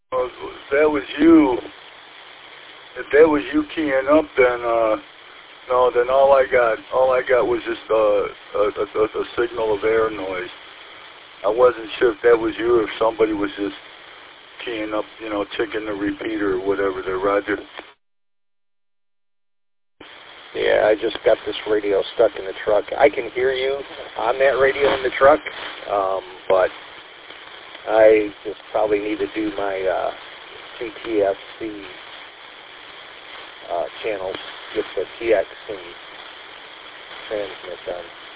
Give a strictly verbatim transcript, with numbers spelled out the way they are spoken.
Uh, if that was you, if that was you keying up, then uh, no, then all I got, all I got was just uh, a, a, a signal of air noise. I wasn't sure if that was you or if somebody was just keying up, you know, checking the repeater or whatever there, Roger. Yeah, I just got this radio stuck in the truck. I can hear you on that radio in the truck, um, but I just probably need to do my uh, C T F C uh, channels, get the T X and transmit them.